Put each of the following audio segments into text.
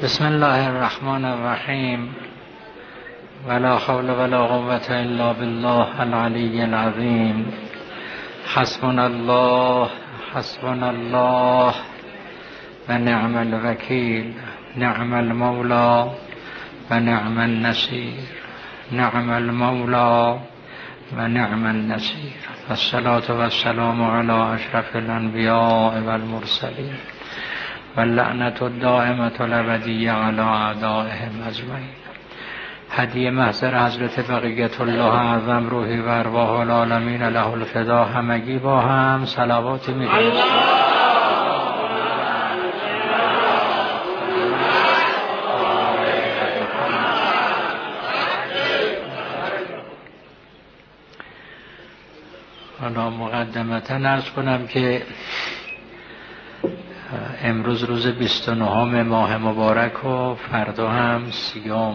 بسم الله الرحمن الرحیم ولا حول ولا قوة الا بالله العلی العظیم. حسبنا الله و نعم الوکیل، نعم المولا و نعم النصیر، نعم المولا و نعم النصیر. والصلاة والسلام علی اشرف الانبیاء والمرسلین و اللعنة الدائمة الابدیة علی اعدائهم اجمعین. هدیه محضر حضرت بقیت الله اعظم روحی و ارواح العالمین له الفدا. همگی با هم صلوات می‌کنیم. حالا مقدمتا عرض کنم که امروز روز 29 ماه مبارک و فردا هم 30.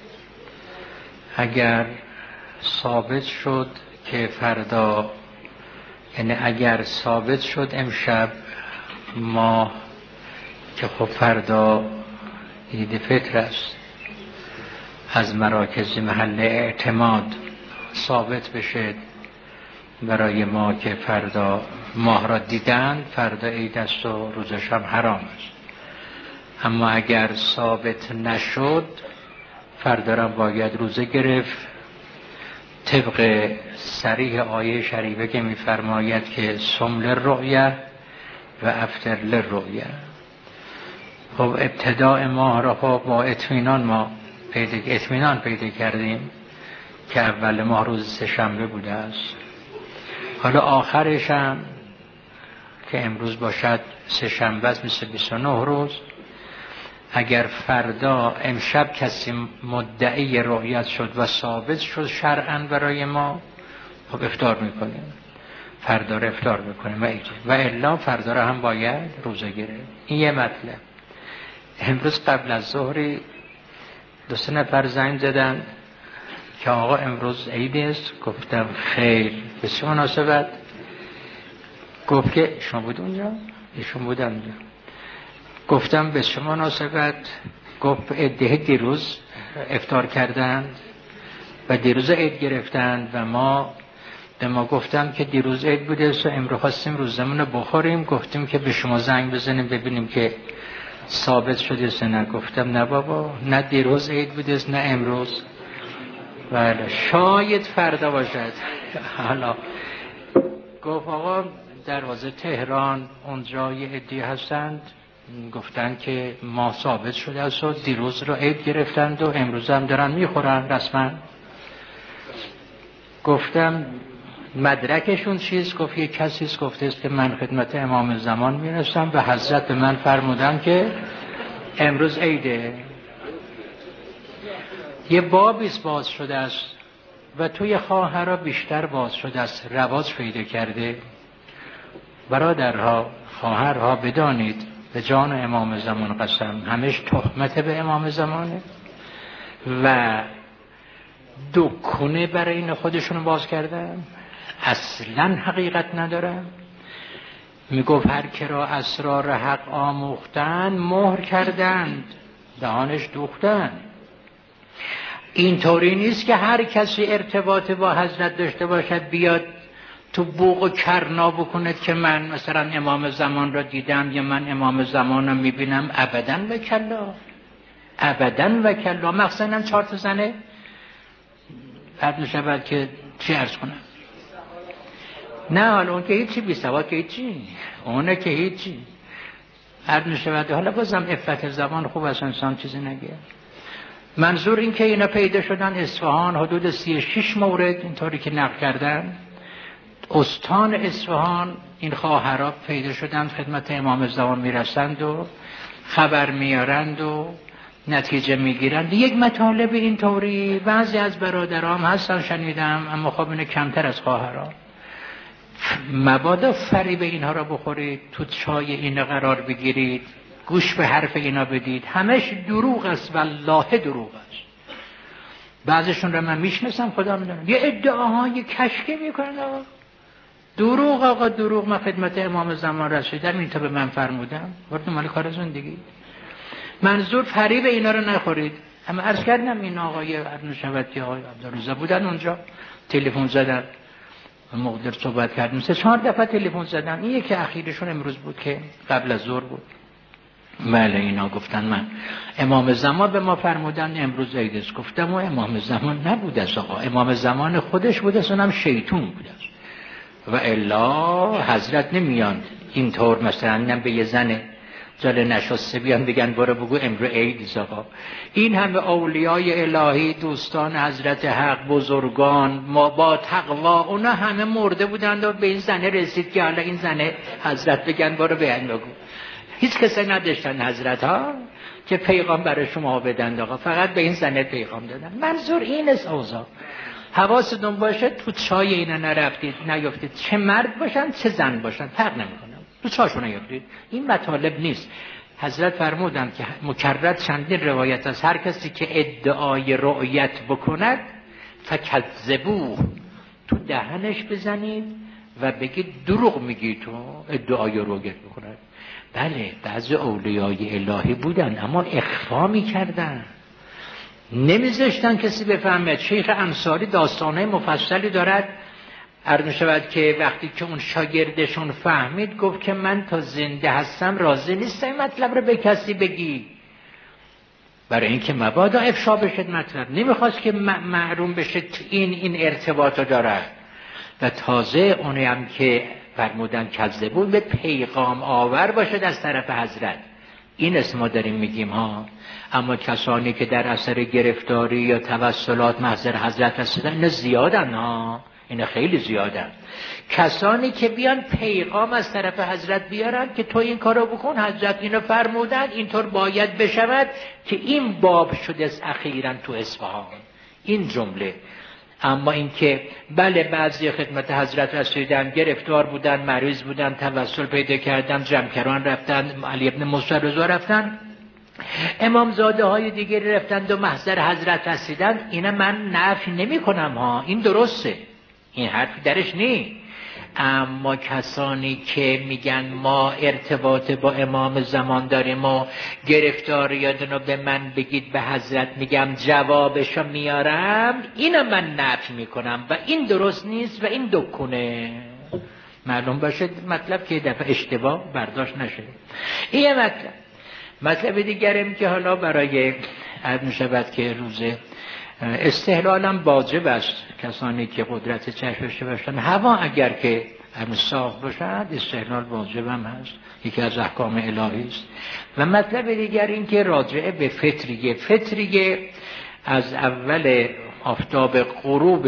اگر ثابت شد که فردا، یعنی اگر ثابت شد امشب ما که خب فردا عید فطر است، از مراکز محل اعتماد ثابت بشه برای ما که فردا ماه را دیدن، فردا عید است و روزش هم حرام است. اما اگر ثابت نشد فردا را باید روزه گرفت طبق صریح آیه شریفه که می‌فرماید که صم للرؤیه و افطر للرؤیه. خب ابتداء ماه را خب با اطمینان پیدا کردیم که اول ماه روز سه‌شنبه بوده است. حالا آخرش هم که امروز باشد سه‌شنبه است، مثل 29 روز. اگر فردا امشب کسی مدعی رؤیت شد و ثابت شد شرعاً برای ما، خب افطار میکنیم، فردا را افطار میکنیم و الا فردا را هم باید روزه گرفت. این یه مطلب. امروز قبل از ظهری 2-3 نفر زنگ زدن که آقا امروز عید است. گفتم خیر، به چه مناسبت؟ گفت که شما بود اونجا؟ ایشون بودن اونجا. گفتم به چه مناسبت؟ گفت عده دیروز افطار کردند و دیروز عید گرفتند و به ما گفتم که دیروز عید بوده و امروز خواستیم روزمون رو بخوریم. گفتیم که به شما زنگ بزنیم ببینیم که ثابت شده نه. گفتم نه بابا، نه دیروز عید بوده نه امروز. بله شاید فردا باشد. حالا گفت آقا دروازه تهران اونجا یه عدی هستند گفتن که ما ثابت شده است و دیروز رو عید گرفتند و امروز هم دارن میخورن رسما. گفتم مدرکشون چیست؟ گفت یه کسی است گفته است که من خدمت امام زمان میرسم و حضرت به من فرمودن که امروز عیده. یه بابیست باز شده است و توی خواهرها بیشتر باز شده است، رواج پیدا کرده. برادرها، خواهرها بدانید به جان امام زمان قسم، همش تهمت به امام زمانه و دکونه برای این خودشون باز کردن، اصلا حقیقت ندارن. میگفت هر که را اسرار حق آموختن مهر کردند، دهانش دوختن. اینطوری نیست که هر کسی ارتباط با حضرت داشته باشد بیاد تو بوق و کرنا بکند که من مثلا امام زمان را دیدم یا من امام زمان را میبینم. ابداً و کلا، ابداً و کلا. مخصوصاً 4 تا زنه فرد نشود که چی عرض کنم. نه حالا اون که هیچی، بی سواد که هیچی، اونه که هیچی فرد نشود. حالا بازم عفت زبان خوب است انسان چیزی نگه. منظور این که اینا پیدا شدن اصفهان حدود 36 مورد اینطوری که نقل کردن. استان اصفهان این خواهرها پیدا شدن خدمت امام زمان میرسند و خبر میارند و نتیجه میگیرند. یک مطالب اینطوری بعضی از برادرام هستن شنیدم، اما خب اینه کمتر از خواهرها. مبادا فریب اینها را بخورید، تو چای اینا قرار بگیرید، گوش به حرف اینا بدید. همش دروغ است، والله دروغ است. بعضیشون را من میشناسم، خدا میدونه یه ادعاهای کشکی میکنن. دروغ آقا دروغ. من خدمت امام زمان رسیدم این تا به من فرمودم. وقتی مال کار زندگی منظور فریب اینا رو نخورید. اما عرض کردم این آقای ارنشبتی آقای عبدالرضا بودن اونجا، تلفن زدن، مقدر صحبت کردیم 3-4 دفعه تلفن زدن. این یکی اخیرشون امروز بود که قبل از ظهر بود. بله اینا گفتن من امام زمان به ما فرمودن امروز عید است. گفتم و امام زمان نبود است آقا، امام زمان خودش بود است، اونم شیطون بود است. و الا حضرت نمیان اینطور مثلا اینم به یه زن جل نشسته بیان بگن برو بگو امرو عید است آقا. این همه اولیای الهی دوستان حضرت حق بزرگان ما با تقوا اونا همه مرده بودند و به این زنه رسید که حالا این زنه حضرت بگن برو به این بگو. هیچ کسی نداشتن حضرت ها که پیغام برای شما بدن آقا، فقط به این زنه پیغام دادن. منظور این است اوضاع. حواستون باشه تو چای اینا نرفتید نیفتید، چه مرد باشن چه زن باشن فرق نمیکنه، تو چاشون نیفتید. این مطالب نیست. حضرت فرمودند که مکرر چندین روایت از هر کسی که ادعای رؤیت بکند فکذبوه، تو دهنش بزنید و بگید دروغ میگی تو ادعای رؤیت بکند. بله بعضی اولیای الهی بودن اما اخفا میکردن، نمیذاشتن کسی بفهمه. شیخ انصاری داستانه مفصلی دارد، عرض می‌شود که وقتی که اون شاگردشون فهمید گفت که من تا زنده هستم راضی نیستم مطلب رو به کسی بگی، برای اینکه مبادا افشا بشه مطلب، نمیخواست که معلوم بشه این ارتباط رو داره. و تازه اونی هم که فرمودن کذبون به پیغام آور باشد از طرف حضرت. این اسم ما داریم میگیم ها. اما کسانی که در اثر گرفتاری یا توسلات محضر حضرت رسیدن اینا زیادن ها، اینا خیلی زیادن. کسانی که بیان پیغام از طرف حضرت بیارن که تو این کارو بکن، حضرت اینو فرمودن اینطور باید بشود، که این باب شده است اخیراً تو اصفهان این جمله. اما اینکه بله بعضی خدمت حضرت رسیدن، گرفتار بودن، مریض بودن، توسل پیدا کردن، جمکران رفتن، علی ابن موسی رضا رفتن، امامزاده های دیگری رفتند و محضر حضرت رسیدن، اینا من نفی نمی کنم ها، این درسته، این حرفی درش نی. اما کسانی که میگن ما ارتباط با امام زمان داریم و گرفتاریاتونو به من بگید به حضرت میگم جوابشو میارم، اینو من نفی میکنم و این درست نیست و این دکونه. معلوم باشه مطلب که دفعه اشتباه برداشت نشه. این مطلب دیگرم که حالا برای عرض میشود که روز استحلالم واجب است، کسانی که قدرت چشمش باشن هوا اگر که صاف باشد استحلال واجب هم هست، یکی از احکام الهی است. و مطلب دیگر این که راجعه به فطریه از اول آفتاب غروب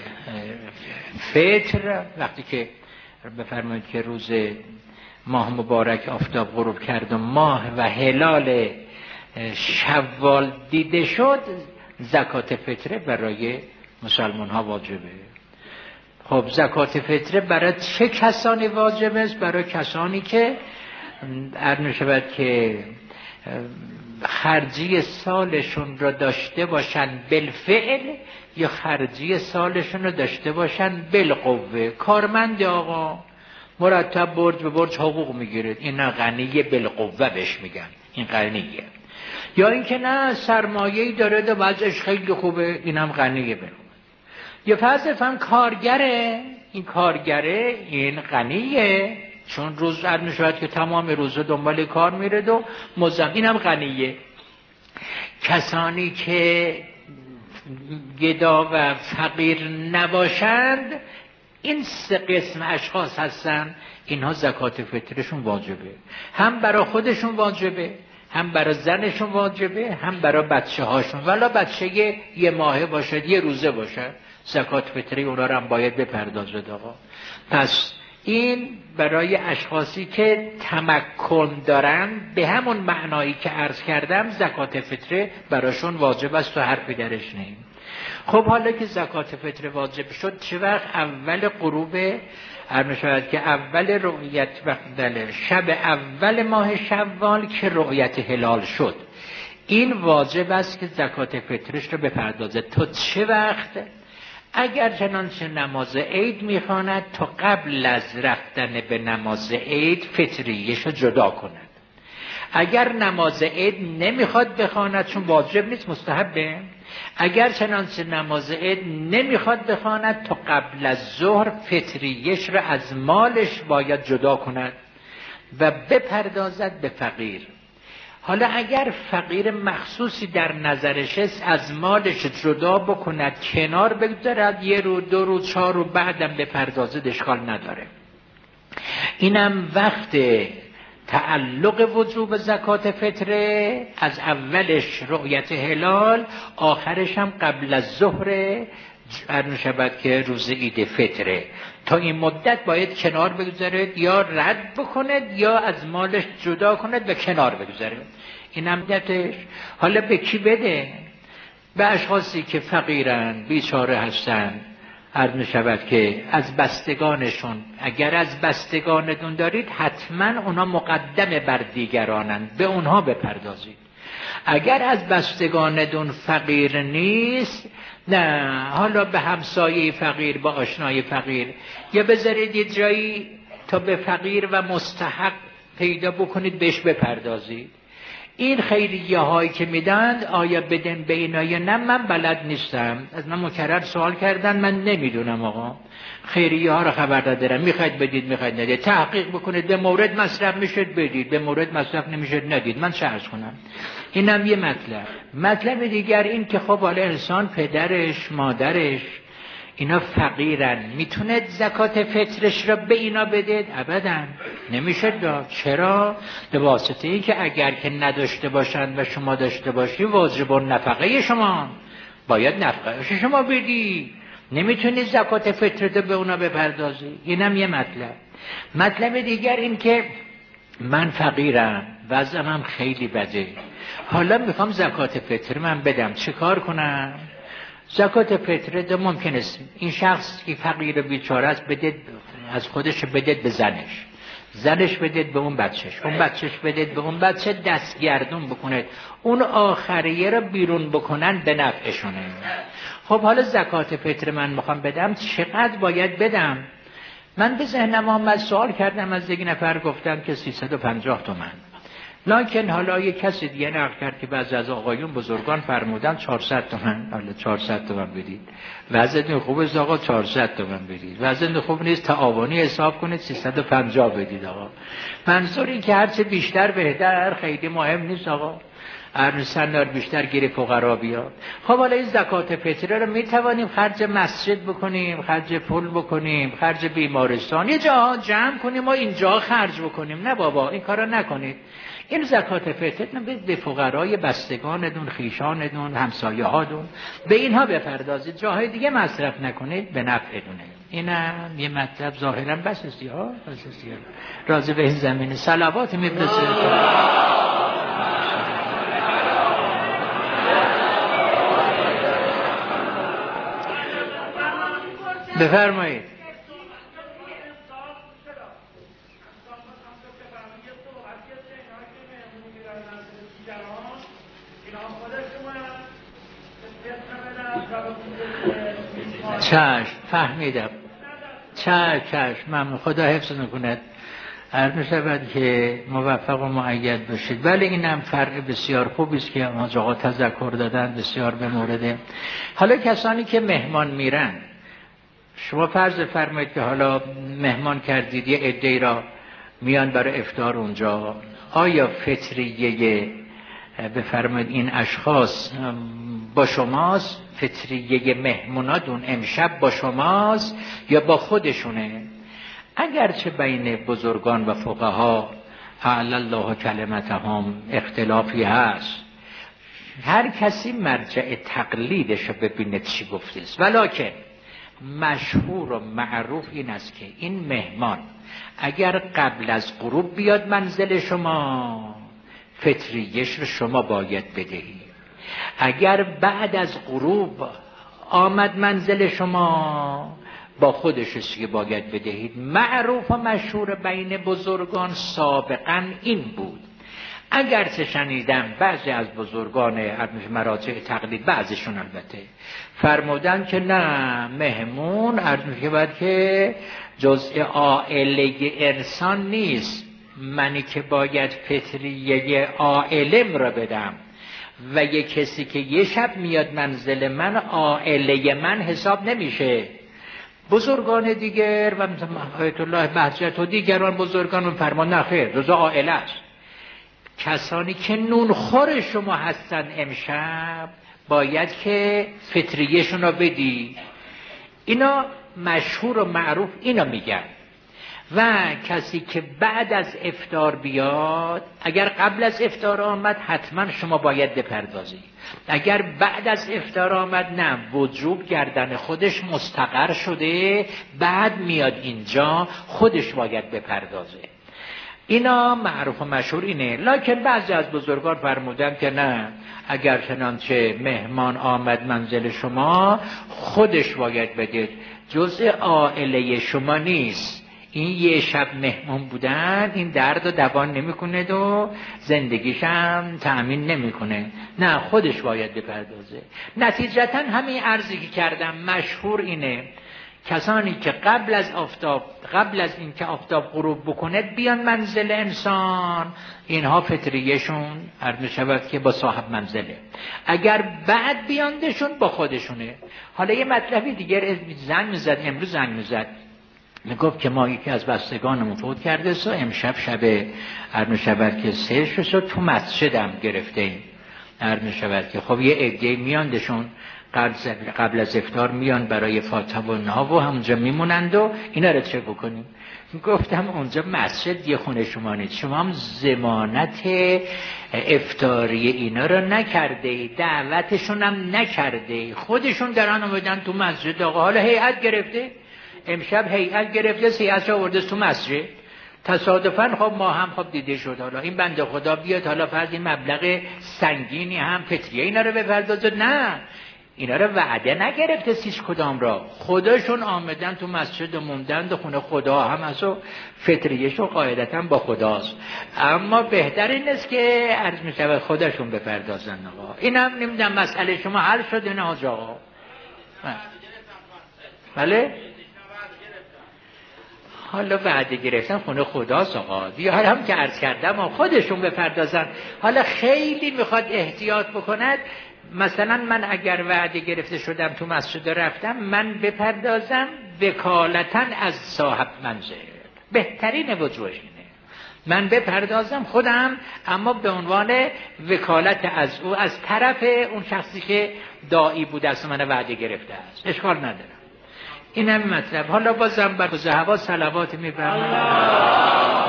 فطر، وقتی که بفرمایید که روز ماه مبارک آفتاب غروب کرد و ماه و هلال شوال دیده شد، زکات فطره برای مسلمان ها واجبه. خب زکات فطره برای چه کسانی واجب است؟ برای کسانی که عرض شود که خرجی سالشون رو داشته باشن بالفعل یا خرجی سالشون رو داشته باشن بالقوه. کارمند آقا مرتب برج به برج حقوق میگیرد، این غنیه بالقوه بهش میگن، این غنیه. یا اینکه نه سرمایه‌ای داره و وضعش خیلی خوبه، اینم غنیه بالقوه. یا فلسفه‌ام کارگره، این کارگره این غنیه، چون روز عرض می‌شود که تمام روز دنبال کار میره و اینم غنیه. کسانی که گدا و فقیر نباشند، این سه قسم اشخاص هستن، اینها زکات فطرشون واجبه، هم برای خودشون واجبه، هم برای زنشون واجبه، هم برای بچه هاشون، ولی بچه یه ماهه باشد یه روزه باشد زکات فطری اونا رو هم باید بپردازد آقا. پس این برای اشخاصی که تمکن دارن، به همون معنایی که عرض کردم زکات فطره براشون واجب است و حرفی درش نیم. خب حالا که زکات فطره واجب شد، چه وقت؟ اول غروب عرض شود که اول رؤیت وقت شب اول ماه شوال که رؤیت هلال شد، این واجب است که زکات فطرش رو بپردازه. تا چه وقت؟ اگر چنانچه نماز عید میخواند تا قبل از رفتن به نماز عید فطریش رو جدا کند. اگر نماز عید نمیخواد بخواند، چون واجب نیست مستحبه، اگر چنانچه نماز عید نمیخواد بخواند تا قبل از ظهر فطریش را از مالش باید جدا کند و بپردازد به فقیر. حالا اگر فقیر مخصوصی در نظرش است، از مالش جدا بکند کنار بگذارد، 1 روز 2 روز 4 روز بعدم بپردازد، اشکال نداره. اینم وقت تعلق وجوب زکات فطره، از اولش رؤیت هلال، آخرش هم قبل از ظهر عرض شود که روز عید فطره. تا این مدت باید کنار بگذارد، یا رد بکند یا از مالش جدا کند و کنار بگذارد. این هم مدتش. حالا به کی بده؟ به اشخاصی که فقیرن، بیچاره هستن، عرض می شود که از بستگانشون. اگر از بستگانتون دارید حتما اونا مقدم بر دیگرانند، به اونها بپردازید. اگر از بستگانتون فقیر نیست، نه، حالا به همسایه فقیر، با آشنای فقیر، یا بذارید یه جایی تا به فقیر و مستحق پیدا بکنید بهش بپردازید. این خیریه هایی که میدند آیا بدن به اینا یا نه، من بلد نیستم. از من مکرر سوال کردن، من نمیدونم آقا. خیریه ها رو خبر ندارم، میخواید بدید میخواید ندید، تحقیق بکنید، به مورد مصرف میشد بدید، به مورد مصرف نمیشد ندید، من چه عرض کنم. اینم یه مطلب دیگر این که خب حالا انسان پدرش مادرش اینا فقیرن، میتونه زکات فطرش را به اینا بده؟ ابدا نمیشه داد. چرا؟ به واسطه این که اگر که نداشته باشند و شما داشته باشی، واجب نفقه شما، باید نفقه شما بدی، نمیتونی زکات فطرت به اونا بپردازی. اینم یه مطلب دیگر این که من فقیرم، وضعم هم خیلی بده، حالا میخوام زکات فطر من بدم، چه کار کنم؟ زکات فطره ممکن است این شخص که فقیر و بیچاره است بدید، از خودش بدید به زنش بدید به اون بچهش بدید به اون بچه، دستگردون بکنید، اون آخریه رو بیرون بکنن به نفعشونه. خب حالا زکات فطر من میخوام بدم، چقدر باید بدم؟ من به ذهنم آمد، سوال کردم از یک نفر، گفتم که 350 تومان. لکن حالا یک کسی دیگه نقل کرد که بعضی از آقایون بزرگان فرمودن 400 تومان. حالا 400 تومان بدید، وضعتون خوب است آقا 400 تومان بدید، وضعتون خوب نیست تعاونی حساب کنید 350 بدید آقا. منظور این که هرچه بیشتر بهتر، خیلی مهم نیست آقا، سندار بیشتر گیری فقرا بیاد. خب حالا این زکات فطره رو میتوانیم خرج مسجد بکنیم، خرج پول بکنیم، خرج بیمارستان، یه جا جمع کنیم و اینجا خرج بکنیم. نه بابا، این کارو نکنید. این زکات فطر به فقرای بستگانتون، خیشانتون، همسایه هاتون، به اینها بپردازید، جاهای دیگه مصرف نکنید، به نفعتونه. اینم یه مطلب ظاهرا بس است ها، راضی به این زمینه صلوات میفرستید. بفرمایید. چشم، فهمیدم. چشم، من خدا حفظ نکند. عرض می‌شود که موفق و مؤید باشید. ولی اینم فرع بسیار خوبی است که آقا تذکر دادن، بسیار به مورد. حالا کسانی که مهمان میرن، شما فرض فرمایید که حالا مهمان کردید، یه عده‌ای را میان برای افطار اونجا، آیا فطریه بفرمایید این اشخاص با شماست؟ فطریه مهموناتون امشب با شماست یا با خودشونه؟ اگرچه بین بزرگان و فقها اعلی الله کلمتهم اختلافی هست، هر کسی مرجع تقلیدش رو ببینه چی گفته است، ولکن مشهور و معروف این است که این مهمان اگر قبل از غروب بیاد منزل شما، فطریش رو شما باید بدهید. اگر بعد از غروب آمد منزل شما، با خودش که باید بدهید. معروف و مشهور بین بزرگان سابقا این بود. اگرچه شنیدم بعضی از بزرگان مراجع تقلید، بعضیشون البته فرمودن که نه، مهمون عرض می‌شود که جزء عائله انسان نیست، منی که باید فطریه عائلم را بدم و یه کسی که یه شب میاد منزل من عائله من حساب نمیشه. بزرگان دیگر و آیت الله بهجت و دیگران بزرگان فرمان نخیر جزء عائله است. کسانی که نونخور شما هستن امشب باید که فطریه‌شون رو بدی. اینا مشهور و معروف اینا میگن. و کسی که بعد از افطار بیاد، اگر قبل از افطار آمد حتما شما باید بپردازی. اگر بعد از افطار آمد نه، وجوب گردن خودش مستقر شده، بعد میاد اینجا خودش باید بپردازه. اینا معروف و مشهور اینه. لکن بعضی از بزرگان فرمودن که نه، اگر چنانچه مهمان آمد منزل شما خودش باید بدید، جزء عائله شما نیست. این یه شب مهمان بودن این درد رو دوان نمیکنه و زندگیش هم تأمین نمیکنه، نه خودش باید بپردازه. نتیجتا همین عرضی که کردم مشهور اینه، کسانی که قبل از اینکه آفتاب غروب بکنه بیان منزل انسان، اینها فطریه‌شون عرض می‌شود که با صاحب منزله. اگر بعد بیاندشون با خودشونه. حالا یه مطلبی دیگر امروز زنگ می‌زد میگفت که ما یکی از بستگانمون فوت کرده و امشب شب عرض می‌شود که سیر شد تو مسجدم گرفته ایم. عرض می‌شود که خب یه عده میاندشون قبل از افطار میان برای فاتحه و اینها و همونجا میمونند و اینا رو چه بکنیم؟ گفتم اونجا مسجد یه خونه شما نیست، شما هم ضمانت افطاری اینا رو نکرده، دعوتشون هم نکرده، خودشون درن اومدن تو مسجد. آقا حالا هیئت گرفته، امشب هیئت گرفته، سیاست آورده تو مسجد، تصادفاً خب ما هم خب دیده شد حالا این بنده خدا بیاد حالا فرض این مبلغ سنگینی هم فطریه اینا رو بپردازه. نه، اینا رو وعده نگرفته سیش کدام را، خودشون آمدن تو مسجد و موندن و خونه خدا هم هست و فطریه‌شون قاعدتاً با خداست. اما بهتر این است که عرض می شود خودشون بپردازن. آقا اینم نمیدونم مسئله شما حل شده نه حاج آقا؟ بله؟ حالا وعده گرفتن خونه خداست آقا دیگه، حالا هم که عرض کردم خودشون بپردازن. حالا خیلی میخواد احتیاط بکند، مثلا من اگر وعده گرفته شدم تو مسجد رفتم، من بپردازم وکالتاً از صاحب منزل، بهترین وجوهش اینه من بپردازم خودم، اما به عنوان وکالت از او، از طرف اون شخصی که داعی بود از من وعده گرفته است، اشکال نداره. این هم مطلب. حالا بازم بر هوا صلوات میبرم.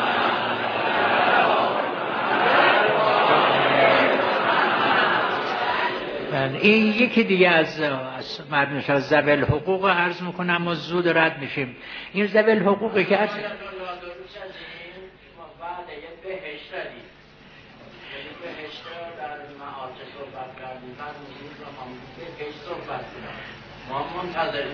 این یکی دیگه از مردمش از ذوی الحقوق عرض میکنم و زود رد میشیم. این ذوی الحقوقی که عرض ما منتظریم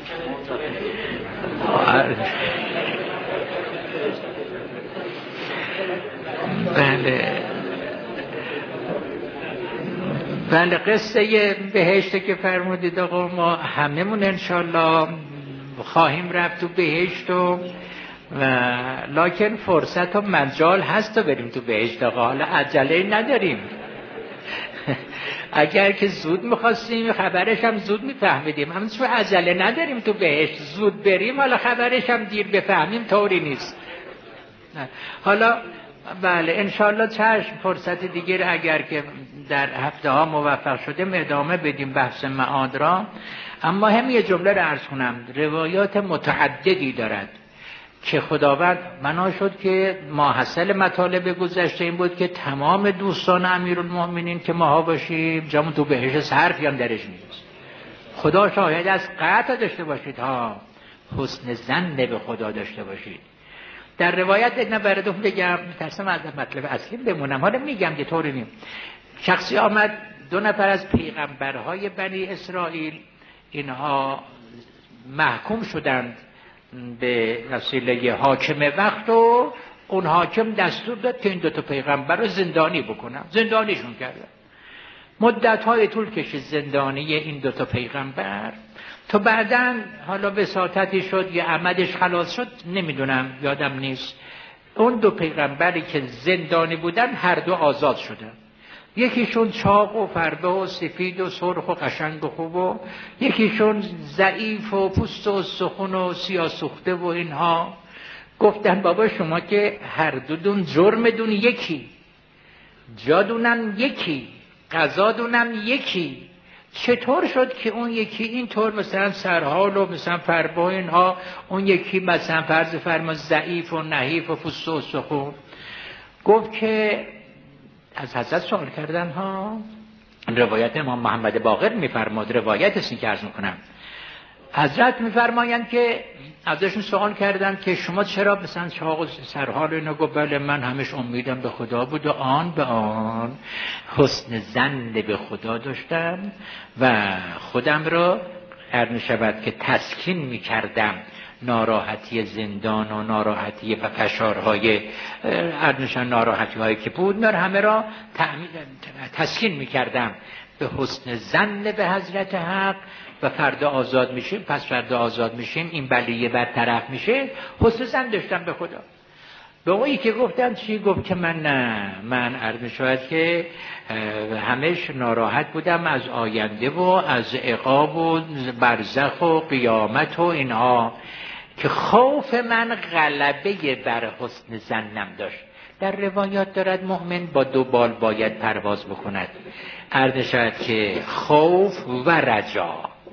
بله قصه بهشت که فرمودید آقا، ما هممون انشالله خواهیم رفت تو بهشت و لکن فرصت و مجال هست تا بریم تو بهشت آقا، حالا عجله نداریم. اگر که زود میخواستیم خبرش هم زود میفهمیدیم، اما چون عجله نداریم تو بهشت زود بریم، حالا خبرش هم دیر بفهمیم طوری نیست. حالا بله انشالله چشم فرصت دیگر اگر که در هفته ها موفق شده ادامه بدیم بحث معاد را. اما هم یه جمله رو عرض کنم، روایات متعددی دارد که خداوند بنا شد که ماحصل مطالب گذشته این بود که تمام دوستان امیرالمؤمنین که ماها باشیم جامون تو بهشت حرفی هم درش نیست. خدا شاهد از قطع داشته باشید ها، حسن ظن به خدا داشته باشید. در روایت اینا براتون بگم، ترسم از مطلب اصلی بمونم، حالا میگم که طوری نیم. شخصی آمد، 2 نفر از پیغمبرهای بنی اسرائیل اینها محکوم شدند به وسیله حاکم وقت و اون حاکم دستور داد که این 2 پیغمبر رو زندانی بکنن، زندانیشون کردن. مدت‌های طول کشید زندانی این 2 پیغمبر تا بعداً حالا وساطتی شد یا عمدش خلاص شد، نمیدونم یادم نیست، اون دو پیغمبری که زندانی بودن هر دو آزاد شدن. یکیشون چاق و فربه و سفید و سرخ و قشنگ و خوب و یکیشون ضعیف و پوست و سخن و سیاه سوخته و اینها. گفتن بابا شما که هر دون جرم دون یکی، جادونم یکی، قضادونم یکی، چطور شد که اون یکی اینطور مثلا سرحال و مثلا فربه اینها، اون یکی مثلا فرض فرما ضعیف و نحیف و پوست و سخن؟ گفت که از حضرت سوال کردن ها. روایت امام محمد باقر میفرماد، روایت است که عرض میکنم، حضرت میفرمایند که ازشون سوال کردن که شما چرا مثلا چاق و سرحال اینو؟ گفت بله من همش امیدم به خدا بود و آن به آن حسن ظن به خدا داشتم و خودم را عرض شود که تسکین میکردم ناراحتی زندان و ناراحتی و فشارهای ناراحتی هایی که بود همه را تسکین میکردم به حسن ظن به حضرت حق و فردا آزاد میشیم، پس فردا آزاد میشیم این بلیه برطرف میشه، حسن ظن داشتم به خدا. به اونی که گفتن چی؟ گفت که من عرض شاید که همش ناراحت بودم از آینده و از عقاب و برزخ و قیامت و اینها، که خوف من غلبه بر حسن ظنم داشت. در روایات دارد مؤمن با دو بال باید پرواز بکند، عرض شاید که خوف و رجا،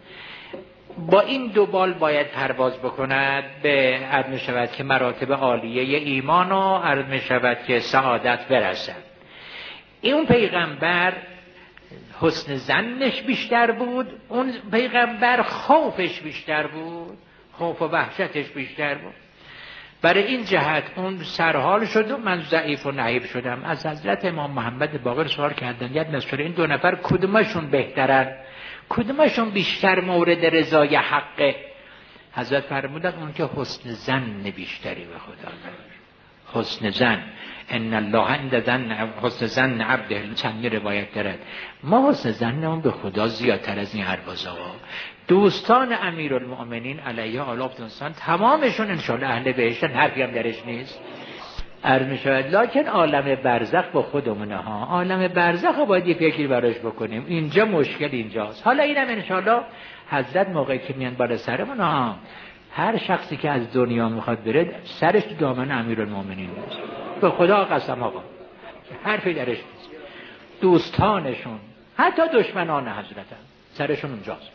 با این دو بال باید پرواز بکند به عرض شود که مراتب عالیه ایمان و عرض شود که سعادت برسد. این پیغمبر حسن ظنش بیشتر بود، اون پیغمبر خوفش بیشتر بود، خوف و وحشتش بیشتر بود. برای این جهت اون سرحال شد و من ضعیف و نحیف شدم. از حضرت امام محمد باقر سوال کردن یاد نشد این دو نفر کدومشون بهترن، کدومشون بیشتر مورد رضای حقه؟ حضرت فرمودند اون که حسن ظن بیشتری به خدا داشت. حسن ظن، ان الله عند ظن حسن ظن عبده، چند روایت دارد. ما حسن ظنمون به خدا زیادتر از این حرفا. دوستان امیرالمؤمنین علیه آلاف دوستان تمامشون انشاءالله اهل بهشتن، حرفی هم درش نیست. عرض می‌شود لکن عالم برزخ با خودمونه ها، عالم برزخ رو باید یه فکری براش بکنیم. اینجا مشکل اینجاست. حالا اینم انشاءالله حضرت موقعی که میان بالا سرمون ها، هر شخصی که از دنیا میخواد بره سرش تو دامن امیرالمؤمنین نیست. به خدا قسم آقا حرفی درش نیست. دوستانشون حتی دشمنان حضرتن سرشون اونجاست.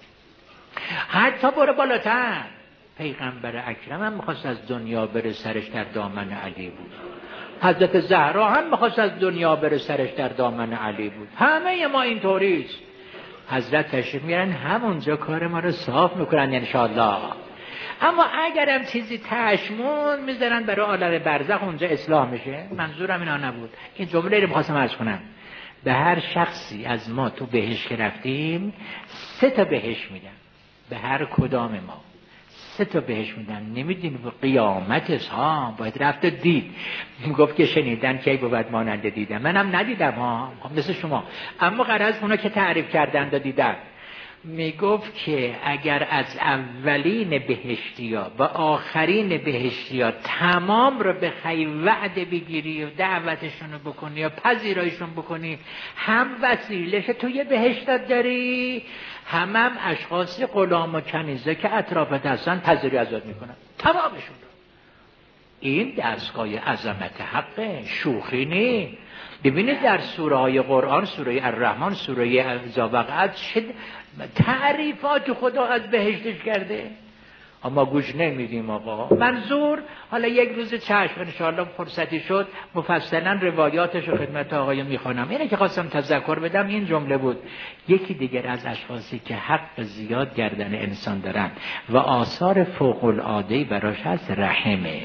حتی برو بالاتر، پیغمبر اکرم هم میخواست از دنیا بره سرش در دامن علی بود. حضرت زهرا هم میخواست از دنیا بره سرش در دامن علی بود. همه ما اینطوریست. حضرت تشریف میارن همونجا کار ما رو صاف میکنن انشاءالله. اما اگرم چیزی تشمون میذارن برای عالم برزخ اونجا اصلاح میشه. منظورم اینا نبود. این جمله رو میخواستم عرض کنم. به هر شخصی از ما تو بهش که رفتیم 3 تا بهش میدن، به هر کدام ما 3 تا بهش میدن. نمیدین قیامت ها باید رفت دید. میگفت که شنیدن کی بود مانند دیدن. منم ندیدم ها مثل شما، اما غرض اونا که تعریف کردن و دیدن. میگفت که اگر از اولین بهشتیا و آخرین بهشتیا تمام رو بخوای وعده بگیری و دعوتشون رو بکنی یا پذیرایشون بکنی، هم وسیلش تو یه بهشت داری، هم اشخاصی غلام و کنیزه که اطرافت هستن پذیری ازت میکنن تمامشون. این دستگاه عظمت حق شوخی نیست. ببینید در سوره های قرآن، سوره الرحمن، سوره الزاوقعت چه تعریفات خدا از بهشتش کرده، اما گوش نمیدیم آقا. منظور حالا یک روز چشم انشاءالله فرصتی شد مفصلا روایاتش رو خدمت آقای میخوانم. اینه که خواستم تذکر بدم. این جمله بود. یکی دیگر از اشخاصی که حق زیاد گردن انسان دارن و آثار فوق العاده براش هست رحمه،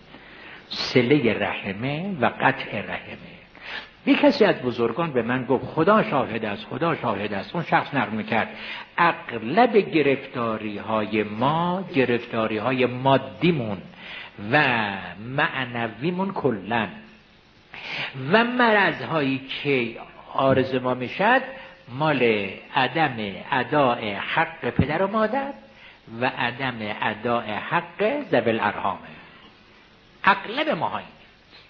صله رحمه و قطع رحمه. یک کسی از بزرگان به من گفت خدا شاهد است، خدا شاهد است. اون شخص نقل میکرد اغلب گرفتاری های ما، گرفتاری های مادیمون و معنویمون کلن و مرض هایی که عارض ما میشد مال عدم اداء حق پدر و مادر و عدم اداء حق ذوی الارحام. اغلب ما هایی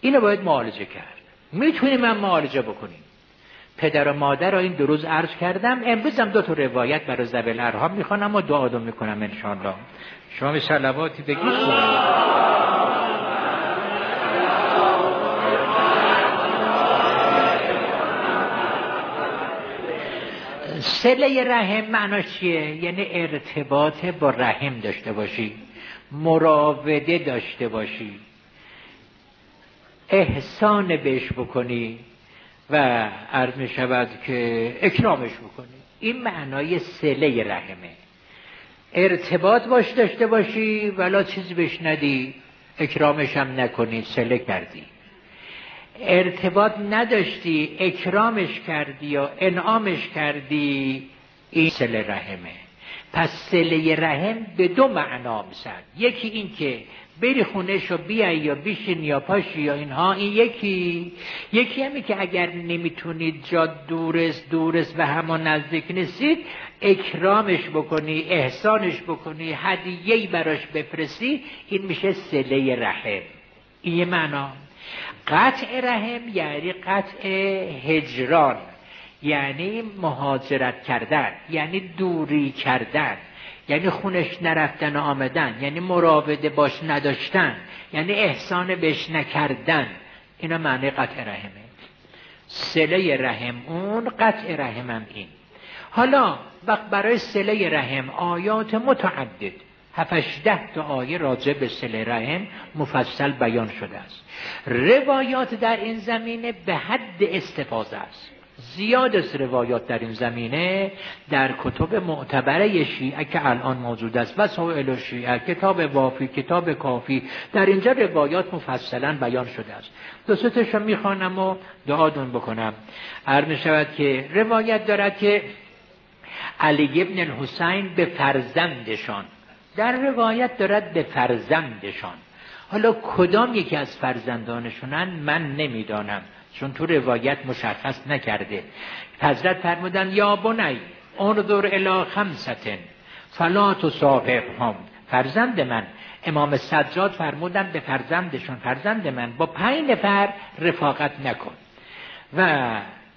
اینو باید معالجه کرد. میتونیم هم معالجه بکنیم. پدر و مادر را این 2 روز عرض کردم. امروز هم 2 تا روایت برای ذوی الارحام میخوانم و دعا میکنم انشاءالله. شما صلواتی بگید. صله رحم معناش چیه؟ یعنی ارتباط با رحم داشته باشی، مراوده داشته باشی، احسان بهش بکنی و عرض می شود که اکرامش بکنی. این معنای صله رحمه. ارتباط باش داشته باشی ولا چیزی بهش ندی، اکرامش هم نکنی، صله کردی. ارتباط نداشتی، اکرامش کردی یا انعامش کردی، این صله رحمه. پس صله رحم به 2 معنا میشه. یکی این که بری خونش و بیایی یا بیشین یا پاشی یا اینها، این یکی همی که اگر نمیتونید جا دورست و همون نزدیک نیستید، اکرامش بکنی، احسانش بکنی، هدیه‌ای براش بفرستی، این میشه صله رحم. این یه معنا. قطع رحم یعنی قطع هجران، یعنی مهاجرت کردن، یعنی دوری کردن، یعنی خونش نرفتن و آمدن، یعنی مراوده باش نداشتن، یعنی احسان بهش نکردن. اینا معنی قطع رحمه. صله رحم اون، قطع رحم هم این. حالا وقت برای صله رحم آیات متعدد 7-10 تا آیه راجع به صله رحم مفصل بیان شده است. روایات در این زمینه به حد استفاضه است. زیاد است روایات در این زمینه در کتب معتبره شیعه که الان موجود است، وسائل شیعه، کتاب وافی، کتاب کافی، در اینجا روایات مفصلا بیان شده است. 2-3 تاشو میخوانم و دعاتون بکنم. عرض می‌شود که روایت دارد که علی ابن الحسین به فرزندشان، در روایت دارد به فرزندشان، حالا کدام یکی از فرزندانشونن من نمیدانم چون تو روایت مشخص نکرده. حضرت فرمودن یا بنی انظر الی 5 فلا تصاحبهم. فرزند من، امام سجاد فرمودن به فرزندشون، فرزند من با 5 نفر رفاقت نکن و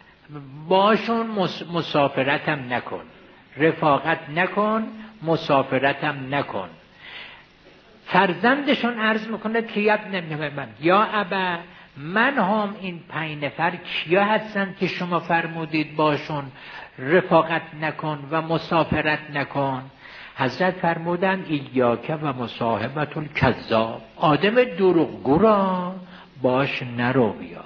باشون مسافرتم نکن، رفاقت نکن، مسافرتم نکن. فرزندشون عرض میکنه که من یا ابا من هم این 5 نفر کیا هستن که شما فرمودید باشون رفاقت نکن و مسافرت نکن؟ حضرت فرمودن ایاک و مصاحبت الکذاب، آدم دروغگو را باش نرو بیا،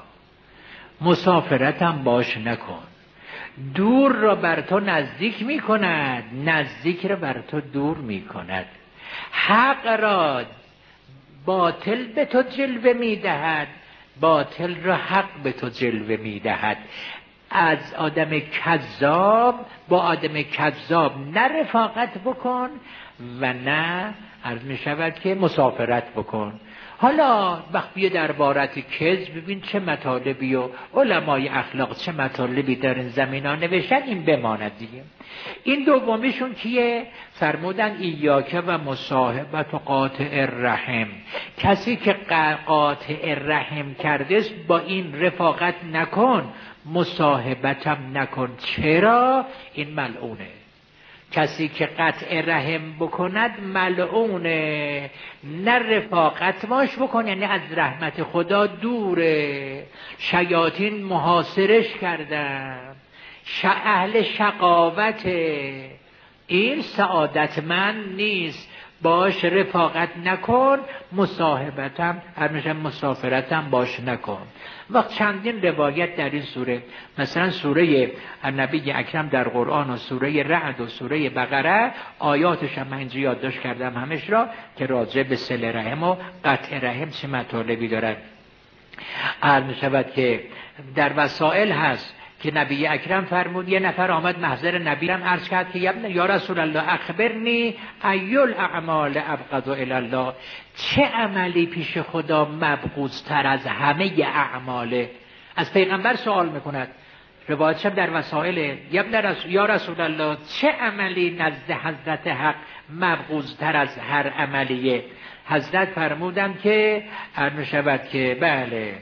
مسافرتم باش نکن. دور را بر تو نزدیک می کند، نزدیک را بر تو دور می کند. حق را باطل به تو جلوه می دهد، باطل را حق به تو جلوه می دهد. از آدم کذاب با آدم کذاب نه رفاقت بکن و نه عرض می شود که مسافرت بکن. حالا وقت بیا در بارت کذب ببین چه مطالبی و علمای اخلاق چه مطالبی در این زمین ها نوشتن، این بماند دیگه. این دومیشون کیه؟ فرمودن ایاک و مصاحبت و قاطع الرحم، کسی که قاطع الرحم کرده با این رفاقت نکن، مصاحبتم نکن. چرا؟ این ملعونه. کسی که قطع رحم بکند ملعونه. نه رفاقت باش بکن، یعنی از رحمت خدا دوره، شیاطین محاصرش کردن، اهل شقاوته، این سعادتمند نیست. باش رفاقت نکن، مصاحبتم هرمیشم مسافرتم باش نکن. وقت چندین روایت در این سوره، مثلا سوره نبی اکرم در قرآن و سوره رعد و سوره بقره، آیاتش هم من اینجا یادداشت کردم همش را که راجع به صله رحم و قطع رحم چه مطالبی دارد. عرض می شود که در وسائل هست که نبی اکرم فرمود، یه نفر آمد محضر نبی هم عرض کرد که یا رسول الله اخبرنی ای الاعمال ابغض الی الله، چه عملی پیش خدا مبغوض تر از همه اعماله؟ از پیغمبر سوال میکند. روایتش در وسائل یا رسول الله چه عملی نزد حضرت حق مبغوض‌تر از هر عملیه؟ حضرت فرمودند که می شود که بله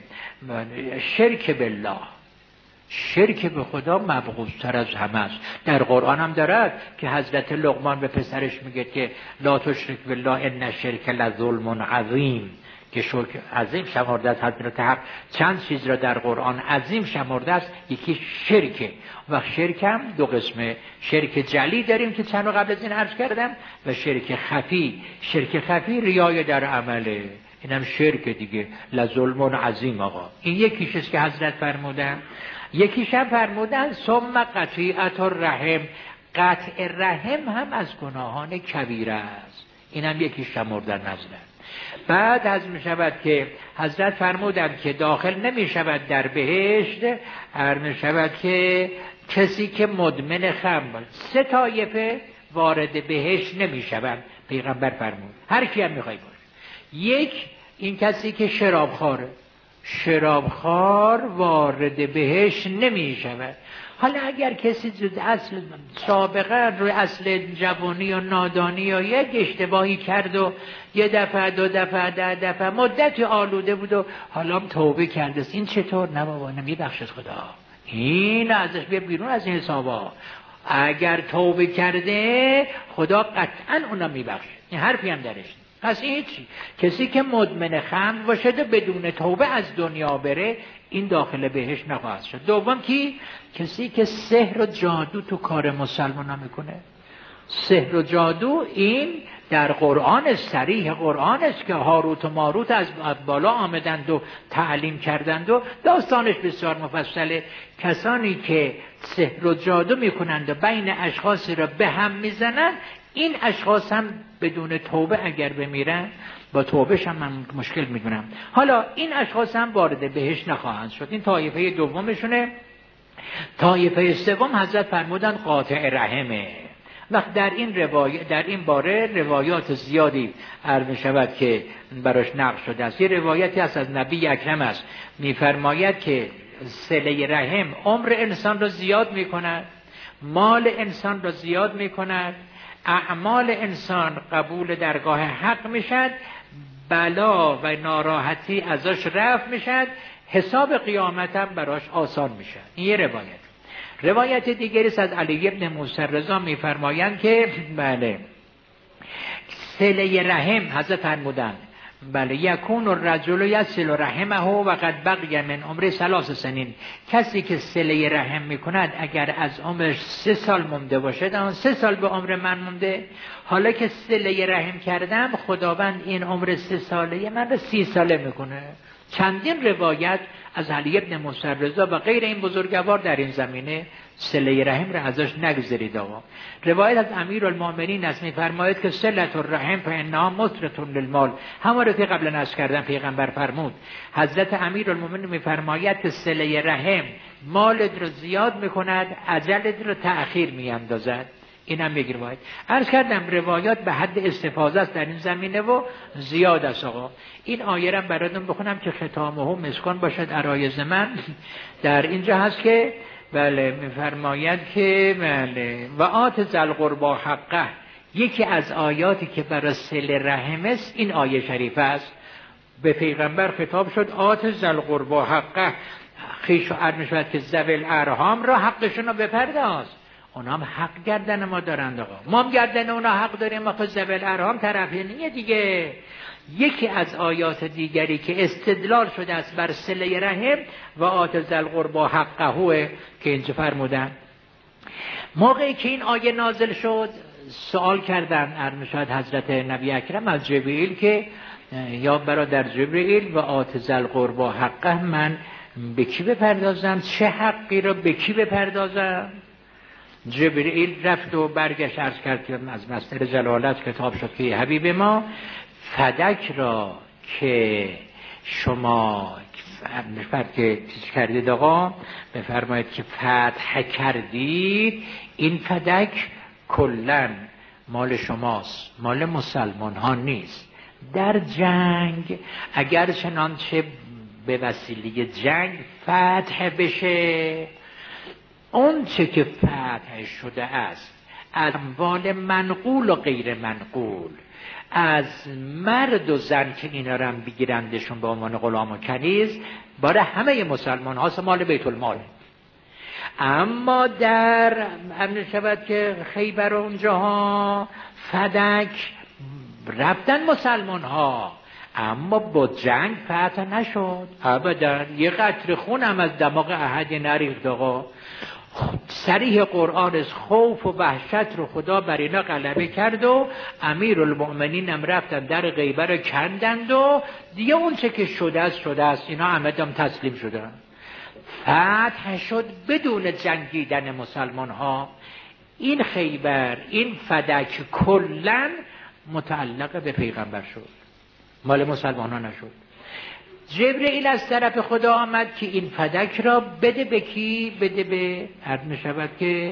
شرک بالله، شرک به خدا مبغوض‌تر از همه است. در قرآن هم دارد که حضرت لقمان به پسرش میگه که لا تشرک بالله ان الشرک لظلم عظیم، که شرک عظیم شمرده است. حضرت حق چند چیز را در قرآن عظیم شمرده است، یکی شرکه. و شرک هم دو قسمه، شرک جلی داریم که چند رو قبل از این عرض کردم و شرک خفی. شرک خفی ریای در عمله، اینم شرک دیگه، لظلم عظیم. آقا این یکیش است که حضرت فرمودن. یکیش هم فرمودن ثم قطیعت الرحم، قطع رحم هم از گناهان کبیره است. اینم یکیش شمردن نزدن. بعد از می شود که حضرت فرمودند که داخل نمی شود در بهشت، می شود که کسی که مدمن خمر. 3 طایفه وارد بهشت نمی شود. پیغمبر فرمود هر کی هم می خواهی باش. یک، این کسی که شرابخواره، شرابخوار وارد بهشت نمی شود. حالا اگر کسی اصل سابقه روی اصل جوانی و نادانی و یک اشتباهی کرد و یه دفعه 2 دفعه 10 دفعه مدتی آلوده بود و حالا هم توبه کرده است، این چطور؟ نه بابا نمیبخشد خدا، این ازش بیا بیرون از این حسابا. اگر توبه کرده خدا قطعا اونا میبخشه، این حرفی هم درش. پس این هیچی. کسی که مدمن خمر باشه و بدون توبه از دنیا بره، این داخل بهشت نخواهد شد. دوم کی؟ کسی که سحر و جادو تو کار مسلمان میکنه. سحر و جادو این در قرآن صریح قرآن است که هاروت و ماروت از بالا آمدند و تعلیم کردند و داستانش بسیار مفصله. کسانی که سحر و جادو میکنند و بین اشخاصی را به هم میزنند، این اشخاص هم بدون توبه اگر بمیرن، با توبهش هم من مشکل میدونم. حالا این اشخاص هم وارد بهشت نخواهند شد. این طایفه دومشونه. طایفه سوم حضرت فرمودن قاطع رحمه. وقت در این باره روایات زیادی عرض شود که براش نقل شده است. یه روایتی هست از نبی اکرم است، میفرماید که صله رحم عمر انسان را زیاد میکند، مال انسان را زیاد میکند، اعمال انسان قبول درگاه حق میشد، بلا و ناراحتی ازش رفع میشد، حساب قیامت هم براش آسان میشد. این یه روایت. روایت دیگری است از علی ابن موسی رضا میفرمایند که بله صله رحم حضرت فرمودند بله یکون الرجل یصل رحمه و قد بقی من عمر 3 سنین. کسی که صله رحم میکند اگر از عمرش 3 سال مونده باشه، 3 سال به عمر من مونده، حالا که صله رحم کردم خداوند این عمر 3 ساله من رو 30 ساله میکنه. چندین روایت از علی ابن موسی رضا و غیر این بزرگوار در این زمینه صله رحم را ازش نگذارید. آقا روایت از امیرالمومنین است، میفرماید که صلة الرحم فانها مطرة للمال. همون رو که قبلا عرض کردم پیغمبر فرمود. حضرت امیرالمومنین میفرماید که صله رحم مالت رو زیاد میکند، اجلت رو تأخیر میاندازد. این هم یک روایت. عرض کردم روایات به حد استفاضه است در این زمینه و زیاد است. آقا این آیه را براتون بخونم که ختامه مسکان باشد عرایض من. در اینجا هست که بله میفرماید که بله و آت ذی القربی حقه. یکی از آیاتی که برای صله رحم است این آیه شریفه است. به پیغمبر خطاب شد آت ذی القربی حقه، خویش و ارمشود که ذوی الارحام را حقشون رو بپرداز. اونا هم حق گردن ما دارند. آقا ما هم گردن اونا حق داریم، ما خود ذوی الارحام طرفی نیه دیگه. یکی از آیات دیگری که استدلال شده است بر صله رحم و آت ذی القربی حقه که اینجا فرمودن. موقعی که این آیه نازل شد سوال کردن ارمشاد حضرت نبی اکرم از جبرئیل که یا برادر جبرئیل و آت ذی القربی حقه من به کی بپردازم؟ چه حقی رو به کی بپردازم؟ جبرئیل رفت و برگشت عرض کرد که از مصدر جلالت کتاب شد که حبیب ما فدک را که شما که چیز کردید آقا بفرمایید که فتح کردید، این فدک کلن مال شماست، مال مسلمان ها نیست. در جنگ اگر چنانچه به وسیله جنگ فتح بشه اون چه که فتح شده است از اموال منقول و غیر منقول، از مرد و زن که اینا رو هم بگیرندشون به عنوان غلام و کنیز، برای همه مسلمان هاست، مال بیت المال. اما در امن شود که خیبر اونجاها فدک رفتن مسلمان ها، اما با جنگ فتح نشد ابدا. یه قطره خون هم از دماغ احد نریخت. آقا صریح قرآن از خوف و وحشت رو خدا بر اینا غلبه کرد و امیرالمؤمنین هم رفتن در غیبر رو کندند و دیگه اون چه که شده است. اینا همه تسلیم شدن. فتح شد بدون جنگیدن مسلمان ها. این خیبر، این فدک کلن متعلق به پیغمبر شد، مال مسلمان ها نشد. جبرئیل از طرف خدا آمد که این فدک را بده به کی؟ بده به عرض می‌شود که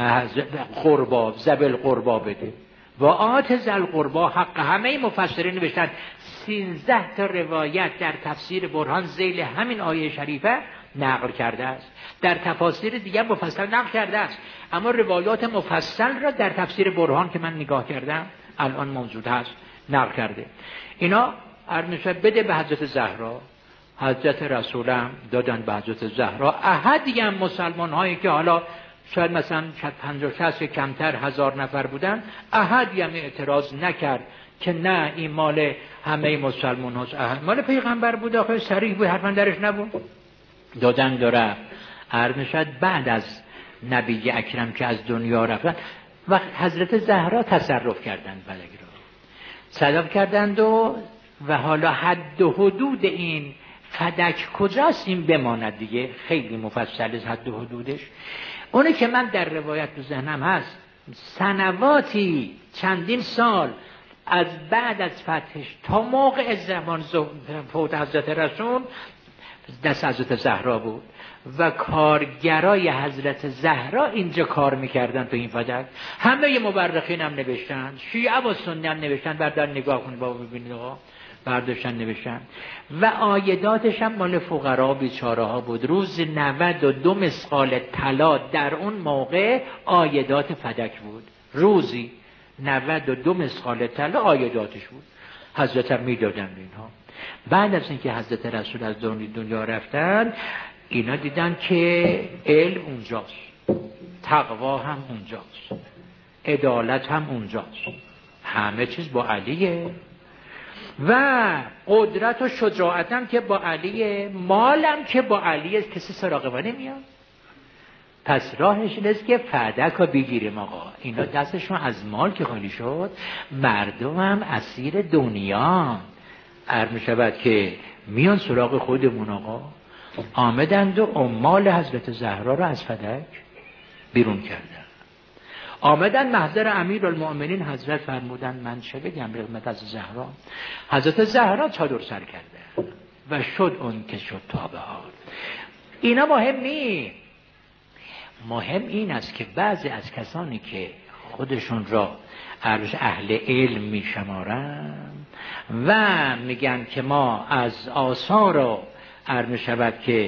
قربا، ذوی القربا بده. و آت ذی القربا حق. همه مفسرین نوشتن 13 تا روایت در تفسیر برهان ذیل همین آیه شریفه نقل کرده است. در تفاسیر دیگه مفصل نقل کرده است، اما روایات مفصل را در تفسیر برهان که من نگاه کردم الان موجود هست نقل کرده. اینا ارنشه بده به حضرت زهرا. حضرت رسولم دادن به حضرت زهرا. احدی هم مسلمان هایی که حالا شاید مثلا 50-60 کمتر 1000 نفر بودن، احدی هم اعتراض نکرد که نه این مال همه مسلمان هاست، مال پیغمبر بود. آخه صریح بود، حرفا درش نبود. دادن داره ارنشد بعد از نبی اکرم که از دنیا رفتن و حضرت زهرا تصرف کردند فلک را صدف کردند و حالا حد و حدود این فدک کجاست این بماند دیگه. خیلی مفصل از حد و حدودش. اونه که من در روایت تو ذهنم هست سنواتی چندین سال از بعد از فتحش تا موقع زمان فوت حضرت رسول دست حضرت زهرا بود و کارگرای حضرت زهرا اینجا کار میکردن تو این فدک. همه مورخین هم نوشتن، شیعه و سنی هم نوشتن. بردار نگاه کن بابا ببینید آقا، برداشتن نوشتن. و عایداتش هم مال فقرا بیچاره ها بود. روز 92 مثقال طلا در اون موقع عایدات فدک بود. روزی 92 مثقال طلا عایداتش بود. حضرت هم میدادن اینها. بعد از اینکه حضرت رسول از دنیا رفتن، اینا دیدن که علم اونجاست، تقوا هم اونجاست، عدالت هم اونجاست، همه چیز با علیه و قدرت و شجاعت هم که با علیه، مالم که با علیه. کسی سراغ ما نمیاد. پس راهش نیست که فدک رو بگیریم آقا. اینا دستشون از مال که خالی شد، مردم هم اسیر دنیا می شود که میان سراغ خودمون آقا. آمدند و مال حضرت زهرا رو از فدک بیرون کردن. آمدن محضر امیرالمؤمنین، حضرت فرمودن من چه بگم خدمت از زهرا؟ حضرت زهرا چادر سر کرده و شد اون که شد تا به حال. اینا مهم نیست. مهم این است که بعضی از کسانی که خودشون را اهل علم می شمارن و میگن که ما از آثار و عرض شود که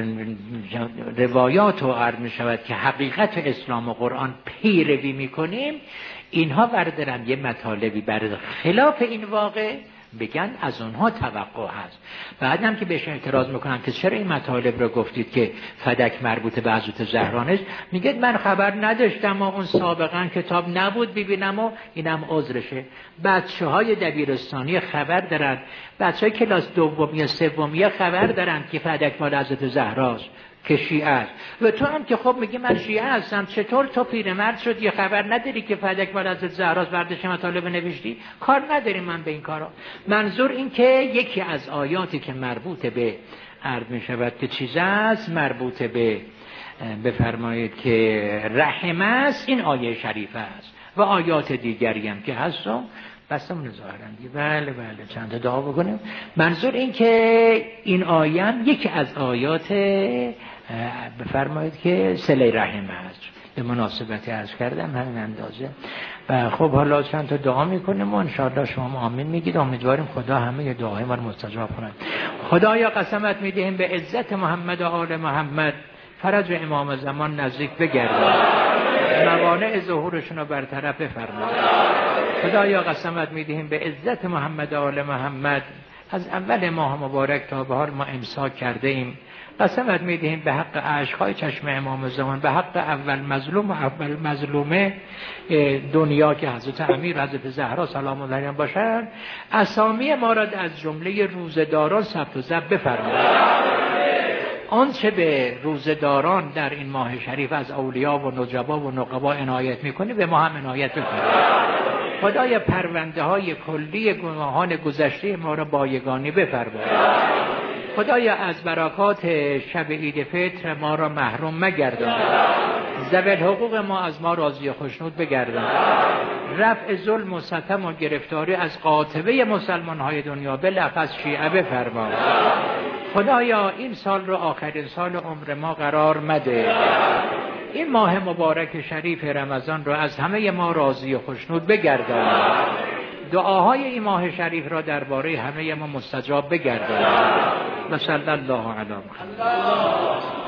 روایات و عرض شود که حقیقت اسلام و قرآن پیروی میکنیم، اینها بردارن یه مطالبی بر خلاف این واقع بگن، از اونها توقع هست. بعدم که بهش اعتراض میکنن که چرا این مطالب رو گفتید که فدک مربوط به حضرت زهرا نیست، میگه من خبر نداشتم و اون سابقا کتاب نبود ببینم و اینم عذرشه. بچه‌های دبیرستانی خبر دارن، بچه‌های کلاس دومی یا سومی خبر دارن که فدک مال حضرت زهراست که شیعه است. و تو هم که خب میگی من شیعه هستم، چطور تو پیرمرد شد یه خبر نداری که فدک مال حضرت زهراست، برداشت مطالب نوشتی؟ کار نداریم من به این کارا. منظور این که یکی از آیاتی که مربوط به عرض میشود که چیز است، مربوط به بفرمایید که رحم است، این آیه شریفه است و آیات دیگری هم که هستم بستمون ظاهرندی. بله چند دعا بکنیم. منظور این که این آیه هم یکی از آیات بفرمایید که صله رحم است. به مناسبت عرض کردم همین اندازه. و خب حالا چند تا دعا میکنیم و انشاءالله شما آمین میگید. امیدواریم خدا همه دعاهای ما رو مستجاب کنه. خدایا قسمت میدهیم به عزت محمد و آل محمد فرج امام زمان نزدیک بگردان، موانع ظهورشون رو برطرف بفرما. خدایا قسمت میدهیم به عزت محمد و آل محمد، از اول ماه مبارک تا به حال ما امساک کرده ایم. قسمت میدهیم به حق عشقهای چشم امام زمان، به حق اول مظلوم و اول مظلومه دنیا که حضرت امیر حضرت زهرا سلام الله علیها باشند، اسامی ما را از جمله روزداران ثبت و ضبط بفرمایید. آنچه به روزداران در این ماه شریف از اولیاء و نجبا و نقبا عنایت میکنی به ما هم عنایت بفرمایید. خدای پرونده های کلی گناهان گذشته ما را بایگانی بفرمایید. خدایا از برکات شب عید فطر ما را محروم مگردان، ذوی الحقوق ما از ما راضی و خوشنود بگردان، رفع ظلم و ستم و گرفتاری از قاطبه مسلمان های دنیا بالاخص شیعه بفرما. خدایا این سال رو آخرین سال عمر ما قرار مده، این ماه مبارک شریف رمضان رو از همه ما راضی و خوشنود بگردان، دعاهای این ماه شریف را درباره همه ما مستجاب بگردان. و صلی الله علی محمد.